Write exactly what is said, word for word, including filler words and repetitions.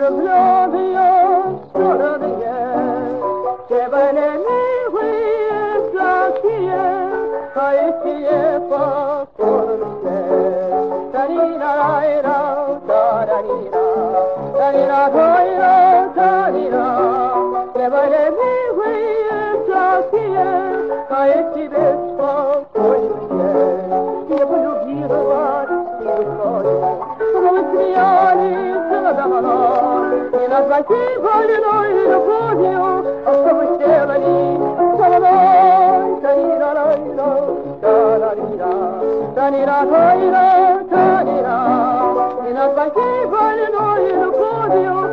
glad jag svarade igen. Det var nämligen skitplats igen. Har inte gett på korset. Ta-ni-na, ra-i-ra, ta-ra-ni-ra. Ta-ni-ra, ta-i-ra, ta-ni-ra. Det var nämligen skitplats igen. Har inte gett på korset. Det var любила и на твоей больной любовью опустела ли головой. Та-ни-ра-ра-ра, та-ра-ри-ра, та-ни-ра-ра-ра, та-ни-ра. И на твоей больной любовью